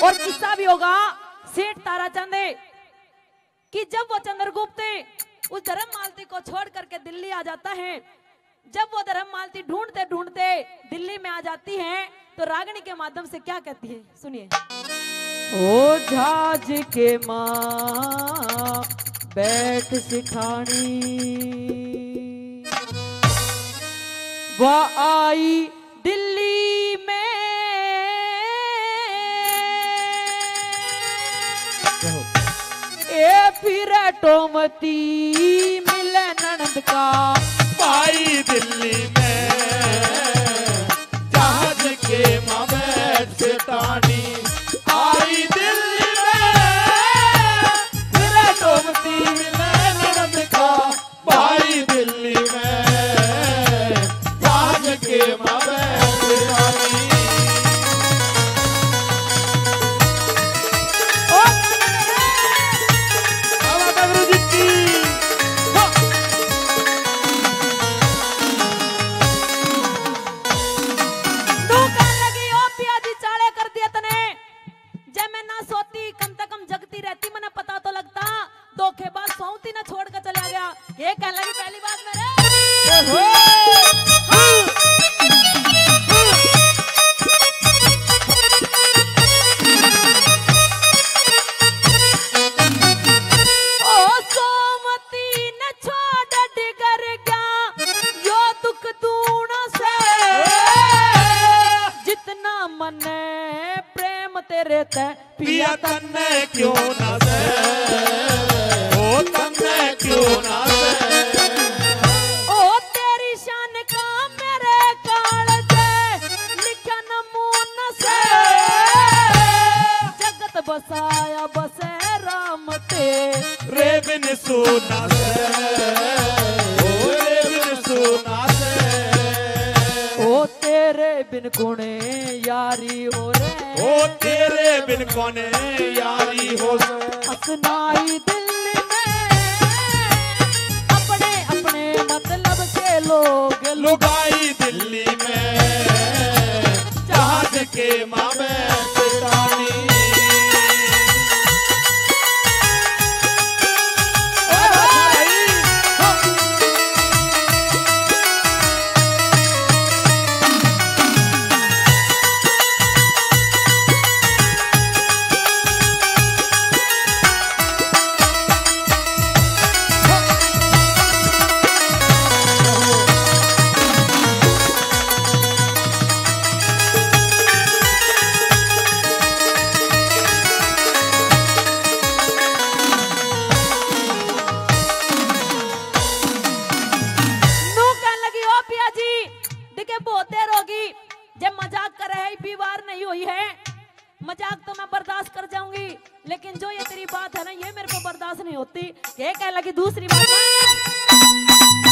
और किस्सा भी होगा सेठ ताराचंद कि जब वो चंद्रगुप्त उस धर्ममालती को छोड़ करके दिल्ली आ जाता है। जब वो धर्ममालती ढूंढते ढूंढते दिल्ली में आ जाती है तो रागिनी के माध्यम से क्या कहती है, सुनिए। ओ झाज के माँ बैठ सिठानी, वह आई दिल्ली में, ए फिर टोमती मिले ननद का भाई दिल्ली में, जहाज के माँ बैठ सिठानी आई दिल्ली में, फिर टोमती मिले ननद का भाई दिल्ली में, जहाज के माँ बैठ सिठानी। पिया तन्ने क्यों ना दे, ओ तन्ने क्यों ना दे, ओ तेरी शान का मेरे कालजे लिखा नमूना से, जगत बसाया बसे राम ते रे बिन सुना से, ओ रे बिन सुना से, ओ तेरे बिन कुणे यारी हो रे, ओ तेरे बिन कौने यारी हो से, असनाई दिल्ली में अपने अपने मतलब के लोग लुगाई दिल्ली में, जहाज के माँ बैठ सिठानी। मजाक तो मैं बर्दाश्त कर जाऊंगी, लेकिन जो ये तेरी बात है ना, ये मेरे को बर्दाश्त नहीं होती। ये कह लगी दूसरी बात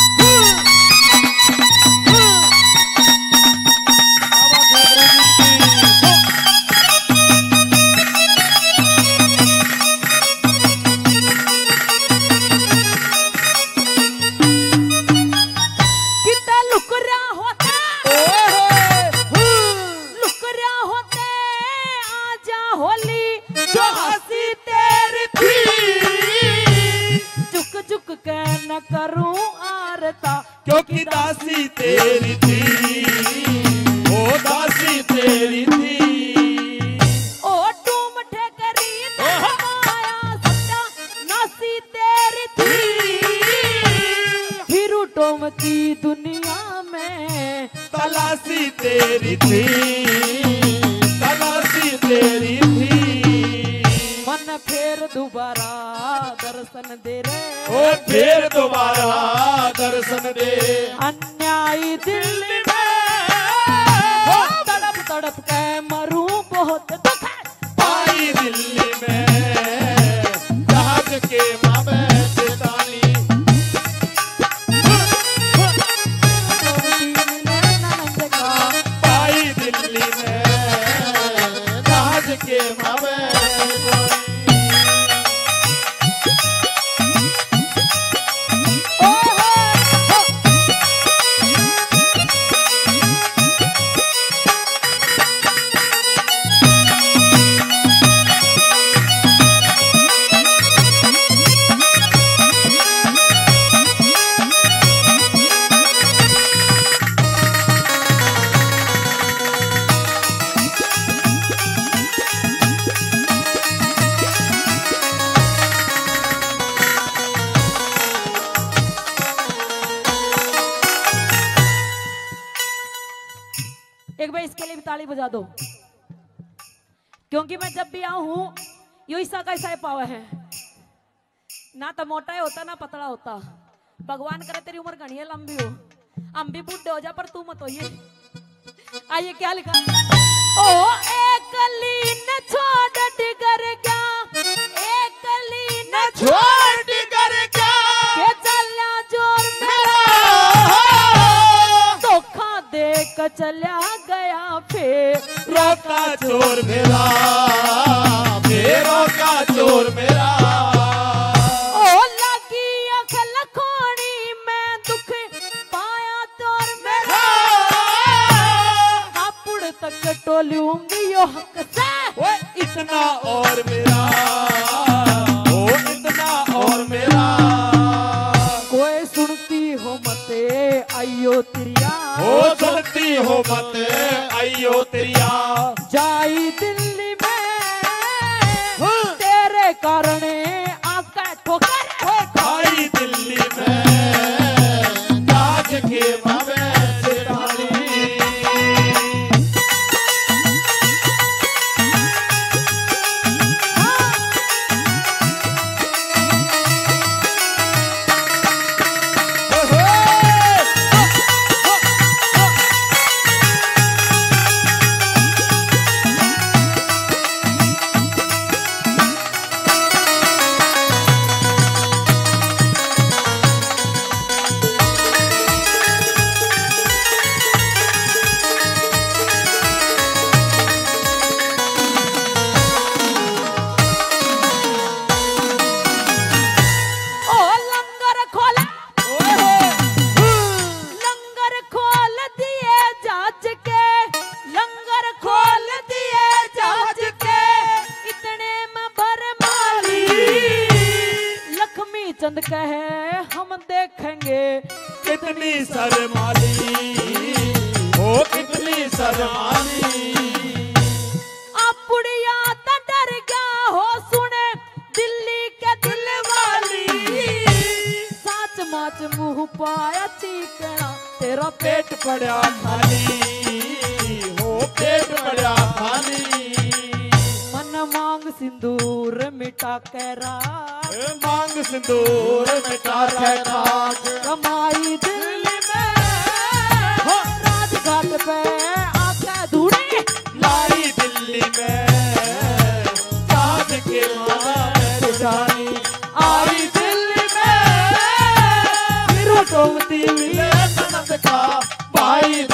करूं आरता, क्योंकि दासी तेरी थी, ओ दासी तेरी थी, ओ तुम ठेकरी माया सच्चा नासी तेरी थी, फिर टोमती दुनिया में तलाशी तेरी थी, तलाशी तेरी थी, मन फिर दोबारा दर्शन दे रे, ओ फिर दोबारा दर्शन दे, अन्यायी दिल्ली में तड़प तड़प के मरूं बहुत दुख है, पाई दिल्ली में जहाज के माँ बैठ सिठानी, पाई दिल्ली में जहाज के माँ बैठ सिठानी। भी ताली बजा दो, क्योंकि मैं जब भी आऊं हूं यो ऐसा कैसा पावा है, ना तो मोटा ही होता ना पतला होता। भगवान करे तेरी उम्र घनी है, लंबी हो, हम भी बूढ़े हो जा पर तू मत होइए। आइए क्या लिखा, ओ एकली न छोड़ डिगर क्या, एकली न छोड़ डिगर क्या, के चल्या जोर मेरा, धोखा देख चल्या गया फिर रोका चोर मेरा, रोका चोर मेरा। ओ लगी अख लखोनी मैं दुख पाया तोर मेरा, कापुड़ तक टोलूंगी यो हक से, वो इतना और मेरा, ओ इतना और मेरा। कोई सुनती हो मते आइयो तिरिया, ओ सुनती हो मत आइयो तिरिया, जाई दिल्ली में तेरे कारण आका ठोकर, खाई दिल्ली में ताज के बाबे से डाली। चंद कहे हम देखेंगे कितनी शर्माली, ओ कितनी शर्माली। अब बुढ़िया तो डर गया हो सुने दिल्ली के दिल वाली, साच माच मुंह पाया चीकना तेरा पेट पड़ा खाली, हो पेट पड़ा खाली। मन मांग सिंदूर मिटा के राख, मांग सिंदूर मिटा के राख, कमाई दिल्ली में राजघाट पे आके धूड़ी, लाई दिल्ली में ताज के बाबे जानी, आई दिल्ली में फिर टोमती मिले सनत का भाई